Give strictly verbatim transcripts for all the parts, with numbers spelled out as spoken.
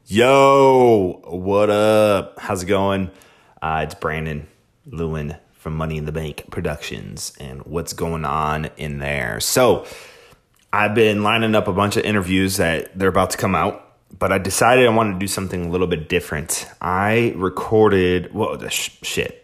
Yo, what up? How's it going? Uh, it's Brandon Lewin from Money in the Bank Productions, and what's going on in there? So, I've been lining up a bunch of interviews that they're about to come out, but I decided I wanted to do something a little bit different. I recorded, well, sh- shit.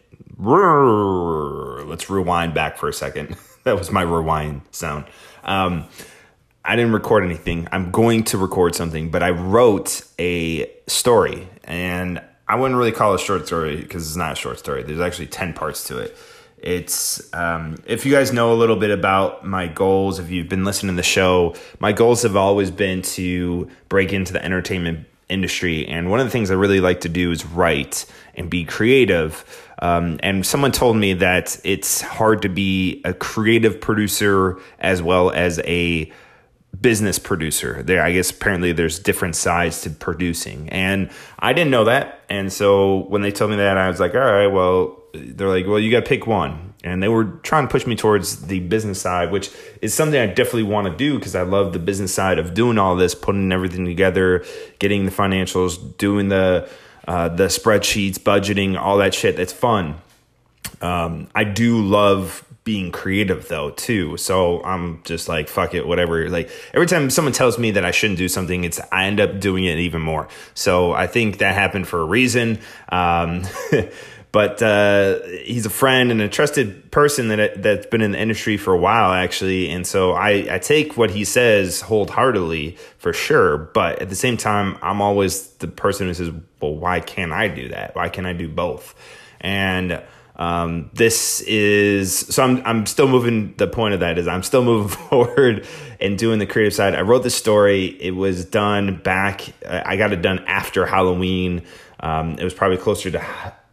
Let's rewind back for a second. That was my rewind sound. Um, I didn't record anything. I'm going to record something, but I wrote a story, and I wouldn't really call it a short story because it's not a short story. There's actually ten parts to it. It's, um, if you guys know a little bit about my goals, if you've been listening to the show, my goals have always been to break into the entertainment industry. And one of the things I really like to do is write and be creative. Um, and someone told me that it's hard to be a creative producer as well as a business producer. There, I guess apparently there's different sides to producing, and I didn't know that. And so when they told me that, I was like, all right, well, they're like, well, you got to pick one. And they were trying to push me towards the business side, which is something I definitely want to do because I love the business side of doing all this, putting everything together, getting the financials, doing the uh, the spreadsheets, budgeting, all that shit. That's fun. Um, I do love being creative though too. So I'm just like, fuck it, whatever. Like every time someone tells me that I shouldn't do something, it's, I end up doing it even more. So I think that happened for a reason. Um, but, uh, he's a friend and a trusted person that, that's been in the industry for a while actually. And so I, I take what he says wholeheartedly for sure. But at the same time, I'm always the person who says, well, why can't I do that? Why can't I do both? And, Um, this is, so I'm, I'm still moving, the point of that is I'm still moving forward and doing the creative side. I wrote this story. It was done back, I got it done after Halloween. Um, it was probably closer to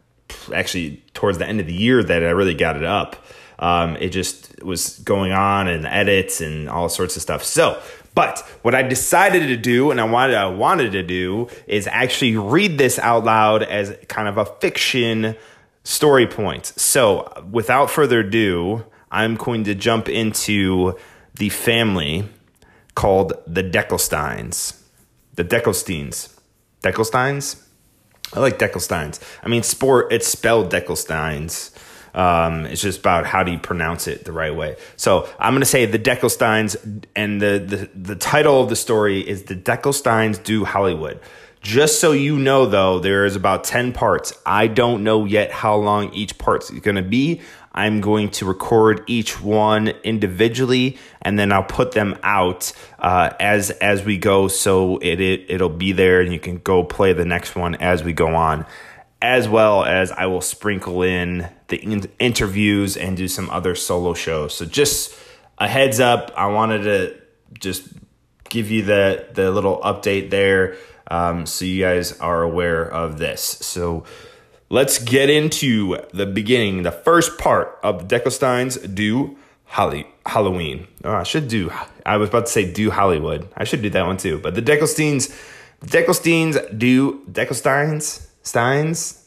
actually towards the end of the year that I really got it up. Um, it just was going on and edits and all sorts of stuff. So, but what I decided to do and I wanted, I wanted to do is actually read this out loud as kind of a fiction story point. So without further ado, I'm going to jump into the family called the Deckelsteins. The Deckelsteins. Deckelsteins? I like Deckelsteins. I mean, sport, it's spelled Deckelsteins. Um, it's just about how do you pronounce it the right way. So I'm going to say the Deckelsteins, and the, the, the title of the story is The Deckelsteins Do Hollywood. Just so you know, though, there is about ten parts. I don't know yet how long each part is going to be. I'm going to record each one individually, and then I'll put them out uh, as as we go, so it, it, it'll be there, and you can go play the next one as we go on, as well as I will sprinkle in the in- interviews and do some other solo shows. So just a heads up, I wanted to just give you the, the little update there. Um, so you guys are aware of this. So let's get into the beginning. The first part of the Deckelsteins Do Holly, Halloween. Oh, I should do, I was about to say Do Hollywood. I should do that one too. But the Deckelsteins, the Deckelsteins do, Deckelsteins, Steins?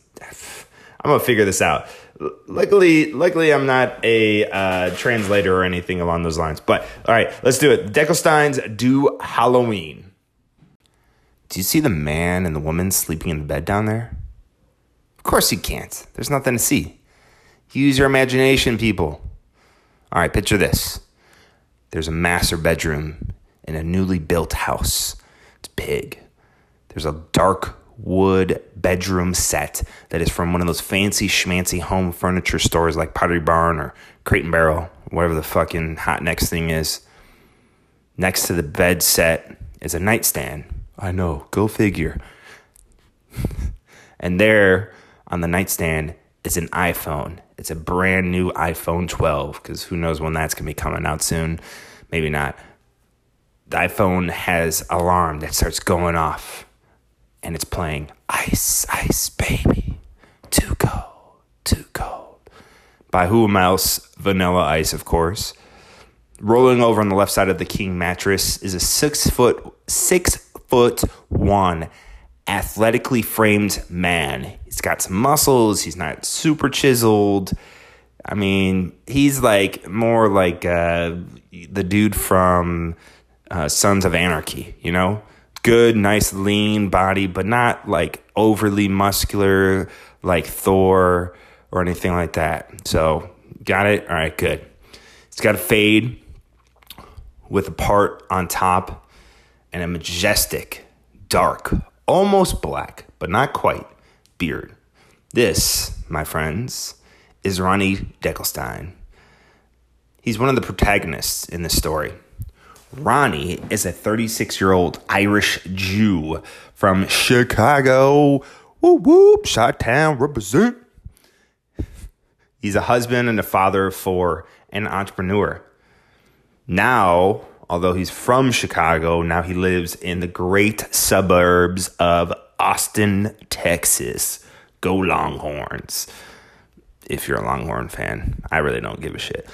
I'm going to figure this out. Luckily, luckily I'm not a uh, translator or anything along those lines. But all right, let's do it. The Deckelsteins Do Halloween. Do you see the man and the woman sleeping in the bed down there? Of course you can't. There's nothing to see. Use your imagination, people. All right, picture this. There's a master bedroom in a newly built house. It's big. There's a dark wood bedroom set that is from one of those fancy schmancy home furniture stores like Pottery Barn or Crate and Barrel, whatever the fucking hot next thing is. Next to the bed set is a nightstand. I know, go figure. And there on the nightstand is an iPhone. It's a brand new iPhone twelve, because who knows when that's going to be coming out soon. Maybe not. The iPhone has alarm that starts going off, and it's playing Ice, Ice, Baby. Too cold, too cold. By whom else? Vanilla Ice, of course. Rolling over on the left side of the king mattress is a six foot, six foot one athletically framed man. He's got some muscles. He's not super chiseled. I mean, he's like more like uh, the dude from uh, Sons of Anarchy, you know? good, nice, lean body, but not like overly muscular like Thor or anything like that. So, got it? All right, good. It's got a fade with a part on top and a majestic, dark, almost black, but not quite, beard. This, my friends, is Ronnie Deckelstein. He's one of the protagonists in this story. Ronnie is a thirty-six-year-old Irish Jew from Chicago. Whoop, whoop, Chi-Town represent. He's a husband and a father of four and an entrepreneur. Now, although he's from Chicago, now he lives in the great suburbs of Austin, Texas. Go Longhorns. If you're a Longhorn fan, I really don't give a shit.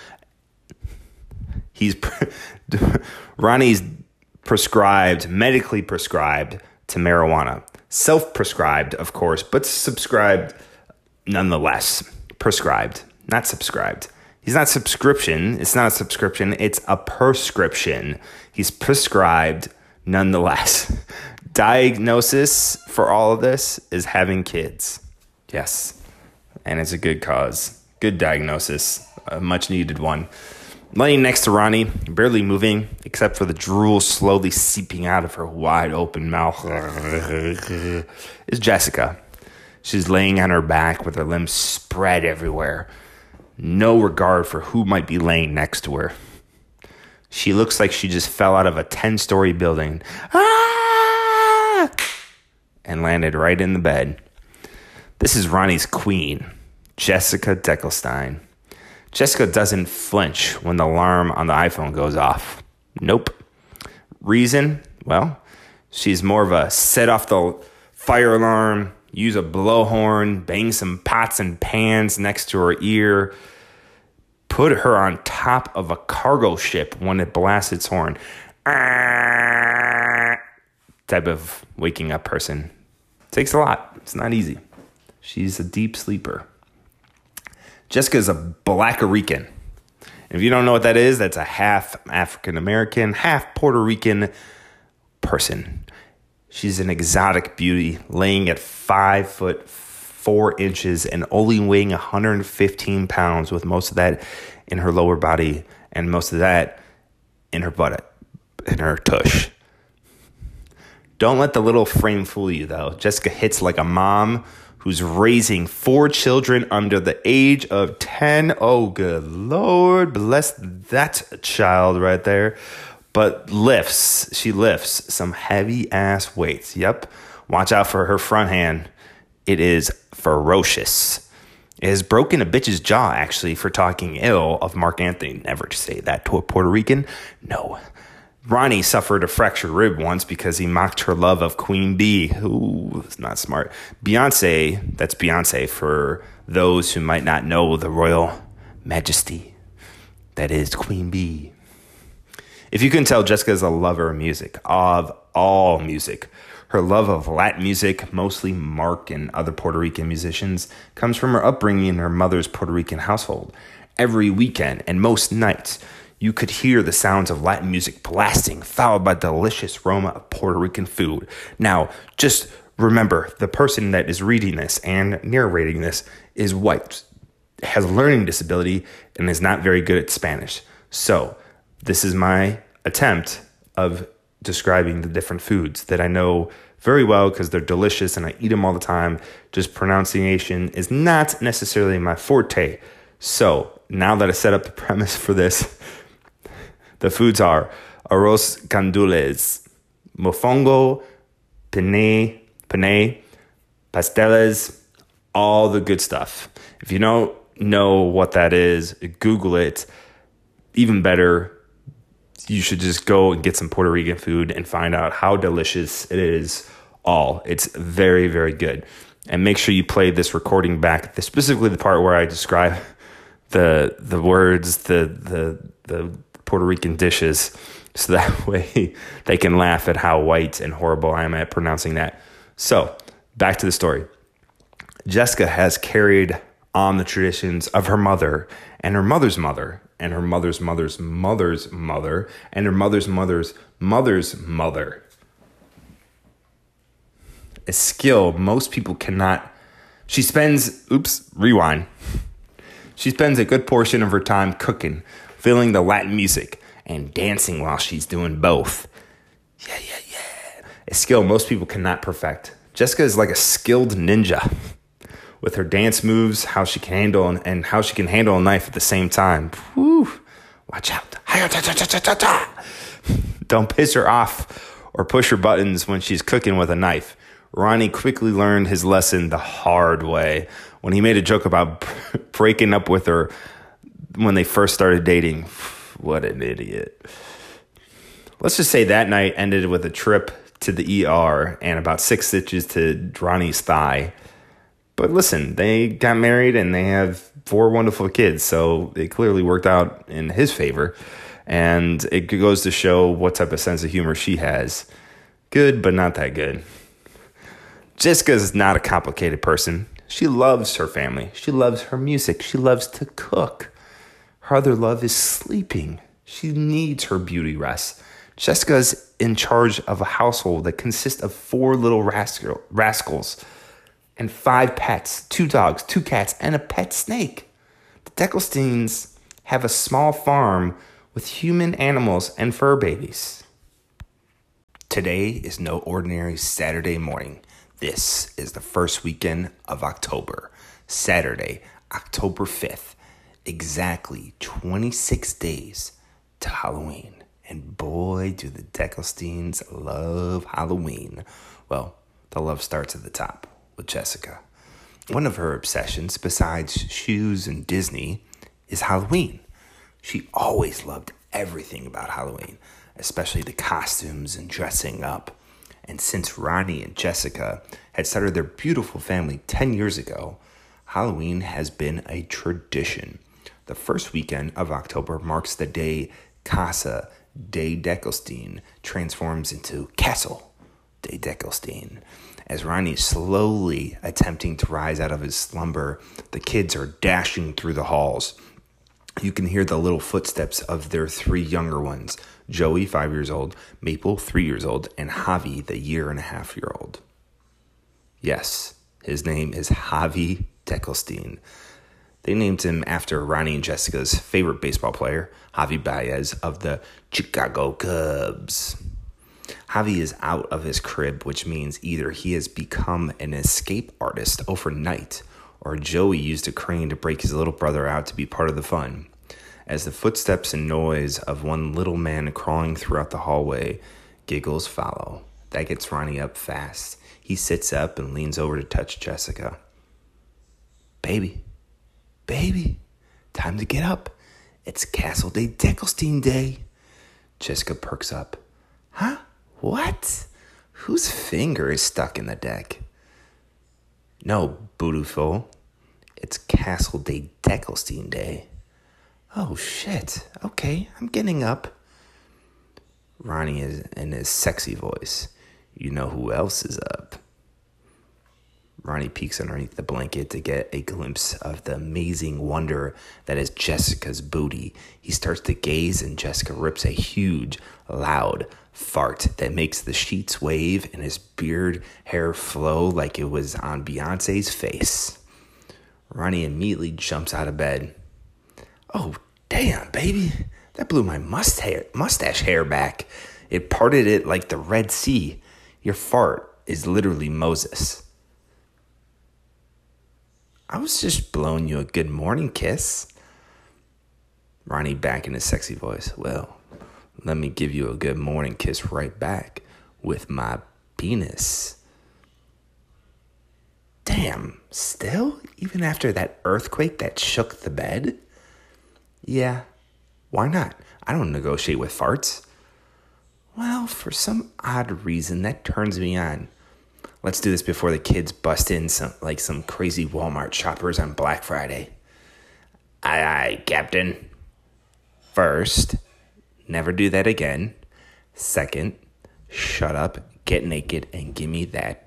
He's Ronnie's prescribed, medically prescribed to marijuana. Self-prescribed, of course, but subscribed nonetheless. Prescribed, not subscribed. He's not subscription. It's not a subscription. It's a prescription. He's prescribed nonetheless. Diagnosis for all of this is having kids. Yes. And it's a good cause. Good diagnosis. A much needed one. Laying next to Ronnie, barely moving, except for the drool slowly seeping out of her wide open mouth, is Jessica. She's laying on her back with her limbs spread everywhere. No regard for who might be laying next to her. She looks like she just fell out of a ten-story building. Ah! And landed right in the bed. This is Ronnie's queen, Jessica Deckelstein. Jessica doesn't flinch when the alarm on the iPhone goes off. Nope. Reason? Well, she's more of a set off the fire alarm, use a blowhorn, bang some pots and pans next to her ear, put her on top of a cargo ship when it blasts its horn. Type of waking up person. Takes a lot. It's not easy. She's a deep sleeper. Jessica's a Black-Rican. If you don't know what that is, that's a half African-American, half Puerto Rican person. She's an exotic beauty, laying at five foot four inches and only weighing one hundred fifteen pounds, with most of that in her lower body and most of that in her butt, in her tush. Don't let the little frame fool you, though. Jessica hits like a mom who's raising four children under the age of ten. Oh, good Lord. Bless that child right there. But lifts. She lifts some heavy-ass weights. Yep. Watch out for her front hand. It is ferocious. It has broken a bitch's jaw, actually, for talking ill of Mark Anthony. Never to say that to a Puerto Rican. No. Ronnie suffered a fractured rib once because he mocked her love of Queen Bee. Ooh, it's not smart. Beyonce, that's Beyonce for those who might not know the royal majesty. That is Queen Bee. If you can tell, Jessica is a lover of music, of all music. Her love of Latin music, mostly Mark and other Puerto Rican musicians, comes from her upbringing in her mother's Puerto Rican household. Every weekend and most nights, you could hear the sounds of Latin music blasting, followed by the delicious aroma of Puerto Rican food. Now, just remember, the person that is reading this and narrating this is white, has a learning disability, and is not very good at Spanish. So, this is my attempt of describing the different foods that I know very well because they're delicious and I eat them all the time. Just pronunciation is not necessarily my forte. So, now that I set up the premise for this, the foods are arroz gandules, mofongo, penne, penne, pasteles, all the good stuff. If you don't know what that is, Google it. Even better, you should just go and get some Puerto Rican food and find out how delicious it is all. It's very, very good. And make sure you play this recording back, specifically the part where I describe the the words, the the the Puerto Rican dishes, so that way they can laugh at how white and horrible I am at pronouncing that. So, back to the story. Jessica has carried on the traditions of her mother and her mother's mother and her mother's mother's mother's mother and her mother's mother's mother's mother. a skill most people cannot. She spends, oops, rewind. She spends a good portion of her time cooking, feeling the Latin music, and dancing while she's doing both. Yeah, yeah, yeah. A skill most people cannot perfect. Jessica is like a skilled ninja with her dance moves, how she can handle and how she can handle a knife at the same time. Whew. Watch out. Don't piss her off or push her buttons when she's cooking with a knife. Ronnie quickly learned his lesson the hard way when he made a joke about breaking up with her when they first started dating. What an idiot. Let's just say that night ended with a trip to the E R and about six stitches to Ronnie's thigh. But listen, they got married and they have four wonderful kids, so it clearly worked out in his favor. And it goes to show what type of sense of humor she has. Good, but not that good. Jessica's not a complicated person. She loves her family. She loves her music. She loves to cook. Her other love is sleeping. She needs her beauty rest. Jessica's in charge of a household that consists of four little rascal, rascals and five pets, two dogs, two cats, and a pet snake. The Deckelsteins have a small farm with human animals and fur babies. Today is no ordinary Saturday morning. This is the first weekend of October, Saturday, October fifth, exactly twenty-six days to Halloween. And boy, do the Deckelsteins love Halloween. Well, the love starts at the top with Jessica. One of her obsessions, besides shoes and Disney, is Halloween. She always loved everything about Halloween, especially the costumes and dressing up. And since Ronnie and Jessica had started their beautiful family ten years ago, Halloween has been a tradition. The first weekend of October marks the day Casa de Deckelstein transforms into Castle de Deckelstein. As Ronnie's slowly attempting to rise out of his slumber, the kids are dashing through the halls. You can hear the little footsteps of their three younger ones, Joey, five years old, Maple, three years old, and Javi, the year and a half year old. Yes, his name is Javi Deckelstein. They named him after Ronnie and Jessica's favorite baseball player, Javi Baez of the Chicago Cubs. Javi is out of his crib, which means either he has become an escape artist overnight, or Joey used a crane to break his little brother out to be part of the fun. As the footsteps and noise of one little man crawling throughout the hallway, giggles follow. That gets Ronnie up fast. He sits up and leans over to touch Jessica. Baby, baby, time to get up. It's Castle de Deckelstein Day. Jessica perks up. Huh? What? Whose finger is stuck in the deck? No, beautiful. It's Castle de Deckelstein Day. Oh, shit. Okay, I'm getting up. Ronnie is in his sexy voice. You know who else is up? Ronnie peeks underneath the blanket to get a glimpse of the amazing wonder that is Jessica's booty. He starts to gaze, and Jessica rips a huge, loud fart that makes the sheets wave and his beard hair flow like it was on Beyonce's face. Ronnie immediately jumps out of bed. Oh, damn, baby. That blew my mustache, mustache hair back. It parted it like the Red Sea. Your fart is literally Moses. I was just blowing you a good morning kiss. Ronnie back in his sexy voice. Well, let me give you a good morning kiss right back with my penis. Damn, still? Even after that earthquake that shook the bed? Yeah, why not? I don't negotiate with farts. Well, for some odd reason, that turns me on. Let's do this before the kids bust in some like some crazy Walmart shoppers on Black Friday. Aye, aye, Captain. First, never do that again. Second, shut up, get naked, and give me that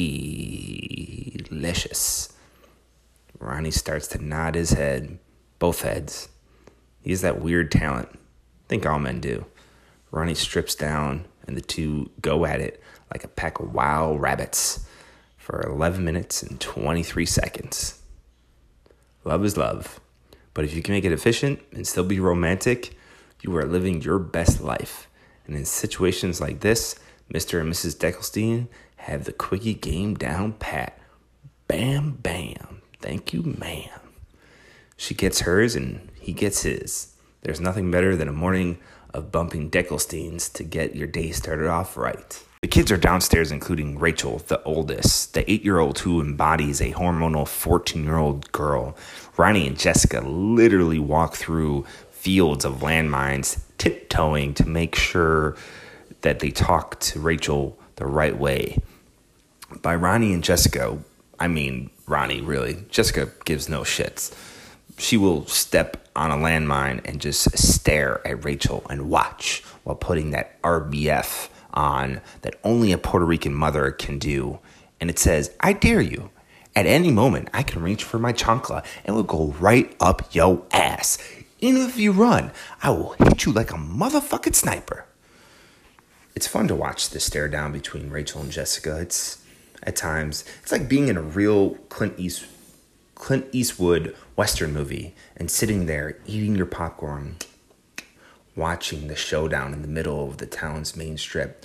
delicious. Ronnie starts to nod his head, both heads. He has that weird talent. I think all men do. Ronnie strips down, and the two go at it like a pack of wild rabbits. for eleven minutes and twenty-three seconds. Love is love. But if you can make it efficient and still be romantic, you are living your best life. And in situations like this, Mister and Missus Deckelstein have the quickie game down pat. Bam, bam. Thank you, ma'am. She gets hers and he gets his. There's nothing better than a morning of bumping Deckelsteins to get your day started off right. The kids are downstairs, including Rachel, the oldest, the eight-year-old who embodies a hormonal fourteen-year-old girl. Ronnie and Jessica literally walk through fields of landmines, tiptoeing to make sure that they talk to Rachel the right way. By Ronnie and Jessica, I mean Ronnie, really. Jessica gives no shits. She will step on a landmine and just stare at Rachel and watch while putting that R B F on that only a Puerto Rican mother can do. And it says, I dare you. At any moment, I can reach for my chancla and will go right up yo ass. Even if you run, I will hit you like a motherfucking sniper. It's fun to watch the stare down between Rachel and Jessica. It's, at times, it's like being in a real Clint East, Clint Eastwood Western movie and sitting there eating your popcorn, watching the showdown in the middle of the town's main strip.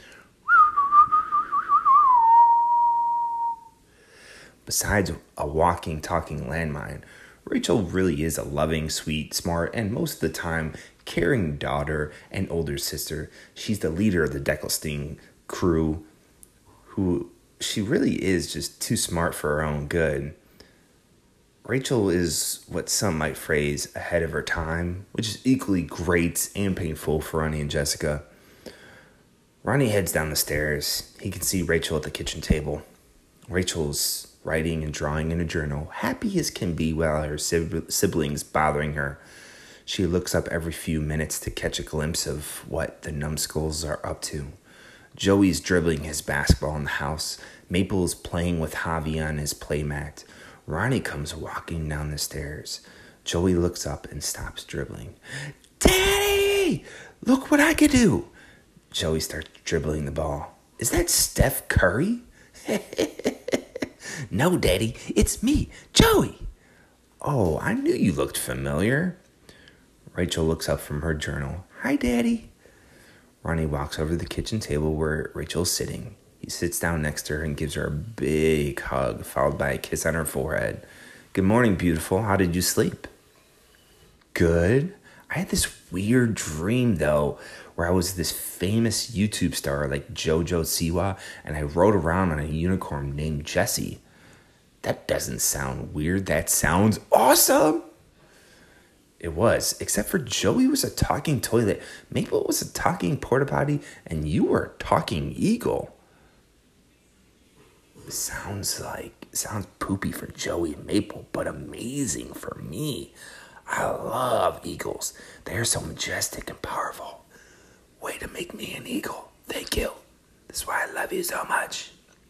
Besides a walking, talking landmine, Rachel really is a loving, sweet, smart, and most of the time caring daughter and older sister. She's the leader of the Deckelstein crew, who she really is just too smart for her own good. Rachel is what some might phrase ahead of her time, which is equally great and painful for Ronnie and Jessica. Ronnie heads down the stairs. He can see Rachel at the kitchen table. Rachel's writing and drawing in a journal, happy as can be while her siblings bothering her. She looks up every few minutes to catch a glimpse of what the numbskulls are up to. Joey's dribbling his basketball in the house. Maple's playing with Javi on his playmat. Ronnie comes walking down the stairs. Joey looks up and stops dribbling. Daddy! Look what I could do! Joey starts dribbling the ball. Is that Steph Curry? No, Daddy, it's me, Joey. Oh, I knew you looked familiar. Rachel looks up from her journal. Hi, Daddy. Ronnie walks over to the kitchen table where Rachel's sitting. He sits down next to her and gives her a big hug, followed by a kiss on her forehead. Good morning, beautiful. How did you sleep? Good. I had this weird dream, though, where I was this famous YouTube star like JoJo Siwa, and I rode around on a unicorn named Jessie. That doesn't sound weird. That sounds awesome. It was, except for Joey was a talking toilet, Maple was a talking porta potty, and you were a talking eagle. Sounds like, sounds poopy for Joey and Maple, but amazing for me. I love eagles. They're so majestic and powerful. Way to make me an eagle. Thank you. That's why I love you so much.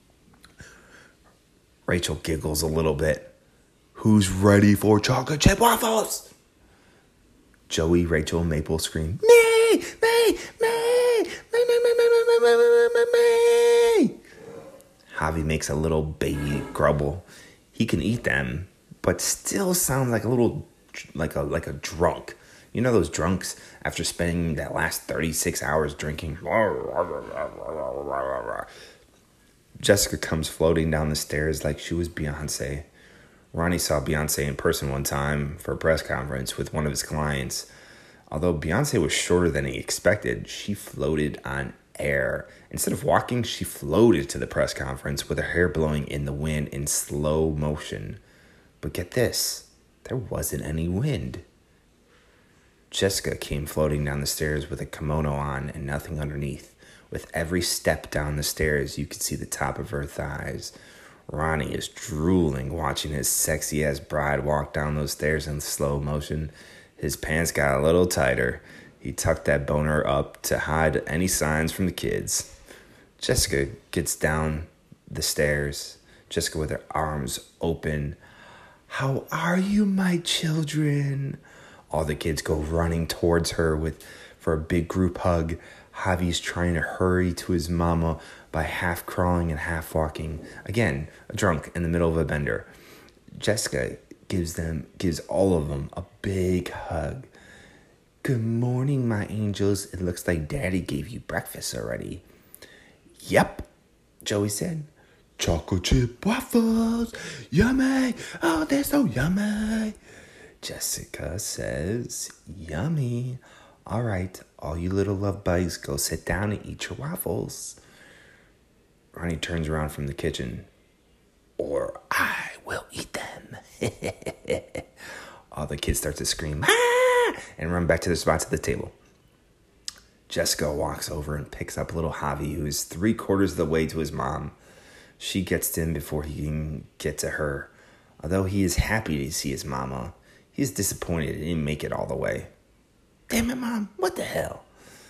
Rachel giggles a little bit. Who's ready for chocolate chip waffles? Joey, Rachel, and Maple scream, me, me, me, me, me, me, me, me, me, me, me. Javi makes a little baby grumble. He can eat them, but still sounds like a little, like a like a drunk. You know those drunks after spending that last thirty-six hours drinking. Jessica comes floating down the stairs like she was Beyonce. Ronnie saw Beyonce in person one time for a press conference with one of his clients. Although Beyonce was shorter than he expected, she floated on air. Instead of walking, she floated to the press conference with her hair blowing in the wind in slow motion. But get this, there wasn't any wind. Jessica came floating down the stairs with a kimono on and nothing underneath. With every step down the stairs, you could see the top of her thighs. Ronnie is drooling, watching his sexy-ass bride walk down those stairs in slow motion. His pants got a little tighter. He tucked that boner up to hide any signs from the kids. Jessica gets down the stairs. Jessica with her arms open. How are you, my children? All the kids go running towards her with for a big group hug. Javi's trying to hurry to his mama, by half crawling and half walking. Again, a drunk in the middle of a bender. Jessica gives them, gives all of them a big hug. Good morning, my angels. It looks like Daddy gave you breakfast already. Yep, Joey said. Chocolate chip waffles, yummy. Oh, they're so yummy. Jessica says, yummy. All right, all you little love bugs, go sit down and eat your waffles. Ronnie turns around from the kitchen. Or I will eat them. All the kids start to scream, ah, and run back to their spots at the table. Jessica walks over and picks up little Javi, who is three quarters of the way to his mom. She gets to him before he can get to her. Although he is happy to see his mama, he is disappointed he didn't make it all the way. Damn it, Mom, what the hell?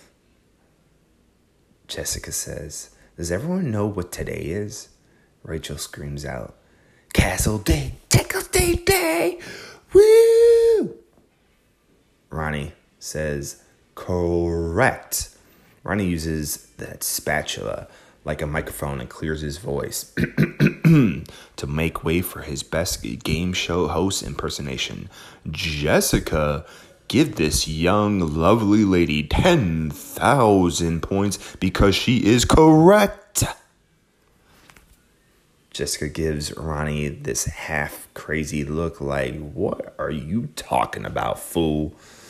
Jessica says, does everyone know what today is? Rachel screams out, Castle Day, Tickle Day Day, woo! Ronnie says, correct. Ronnie uses that spatula like a microphone and clears his voice to make way for his best game show host impersonation. Jessica, give this young, lovely lady ten thousand points because she is correct. Jessica gives Ronnie this half crazy look like, what are you talking about, fool?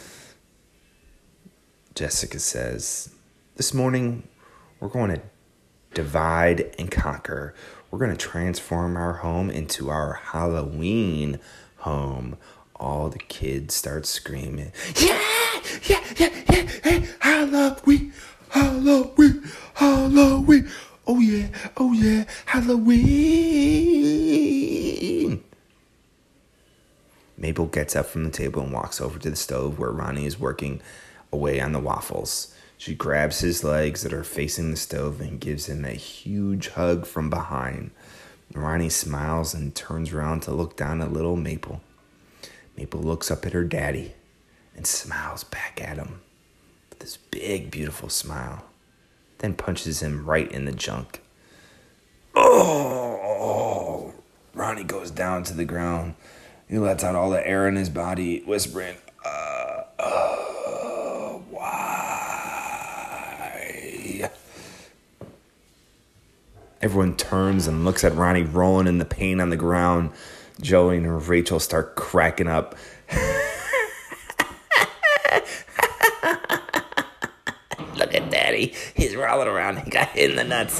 Jessica says, this morning we're going to divide and conquer. We're going to transform our home into our Halloween home. All the kids start screaming, yeah, yeah, yeah, yeah, hey, Halloween, Halloween, Halloween. Oh yeah, oh yeah, Halloween. Mabel gets up from the table and walks over to the stove where Ronnie is working away on the waffles. She grabs his legs that are facing the stove and gives him a huge hug from behind. Ronnie smiles and turns around to look down at little Maple. Maple looks up at her daddy and smiles back at him with this big, beautiful smile. Then punches him right in the junk. Oh! Ronnie goes down to the ground. He lets out all the air in his body, whispering, uh, uh, why? Everyone turns and looks at Ronnie rolling in the pain on the ground. Joey and Rachel start cracking up. Look at Daddy. He's rolling around. He got hit in the nuts.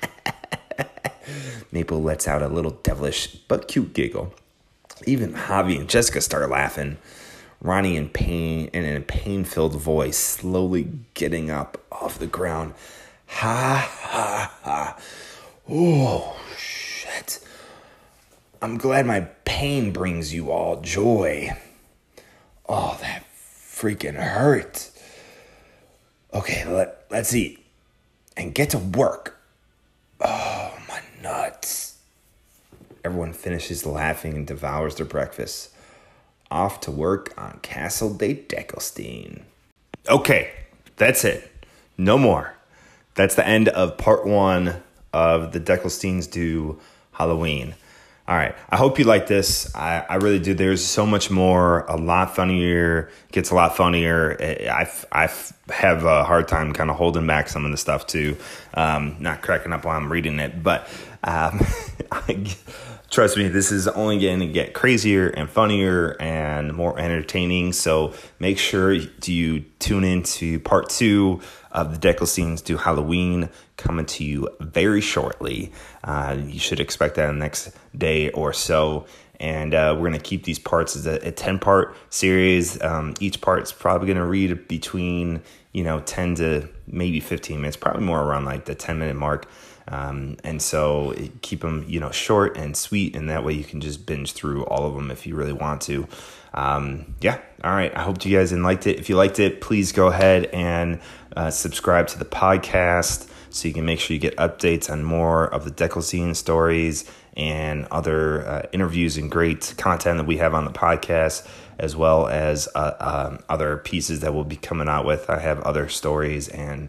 Maple lets out a little devilish but cute giggle. Even Javi and Jessica start laughing. Ronnie in pain and in a pain-filled voice, slowly getting up off the ground. Ha, ha, ha. Oh, shit. I'm glad my pain brings you all joy. Oh, that freaking hurt. Okay, let, let's eat and get to work. Oh, my nuts. Everyone finishes laughing and devours their breakfast. Off to work on Castle Day Deckelstein. Okay, that's it. No more. That's the end of part one of the Deckelsteins Do Halloween. All right, I hope you like this. I, I really do. There's so much more, a lot funnier, gets a lot funnier. I, I have a hard time kind of holding back some of the stuff too, um, not cracking up while I'm reading it. But um, I, trust me, this is only going to get crazier and funnier and more entertaining. So make sure you tune into part two of the Deckelsteins Do Halloween, coming to you very shortly. Uh, you should expect that in the next day or so. And uh, we're going to keep these parts as a, a ten-part series. Um, each part's probably going to read between, you know, ten to maybe fifteen minutes, probably more around like the ten-minute mark. Um, and so keep them, you know, short and sweet. And that way you can just binge through all of them if you really want to. Um, yeah. All right. I hope you guys liked it. If you liked it, please go ahead and uh, subscribe to the podcast so you can make sure you get updates on more of the Deckelstein stories and other uh, interviews and great content that we have on the podcast, as well as uh, um, other pieces that we'll be coming out with. I have other stories and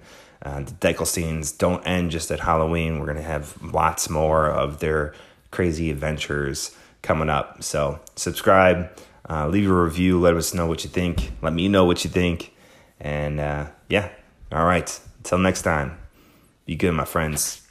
Uh, the Dykelsteins don't end just at Halloween. We're going to have lots more of their crazy adventures coming up. So subscribe, uh, leave a review, let us know what you think. Let me know what you think. And uh, yeah, all right. Until next time, be good, my friends.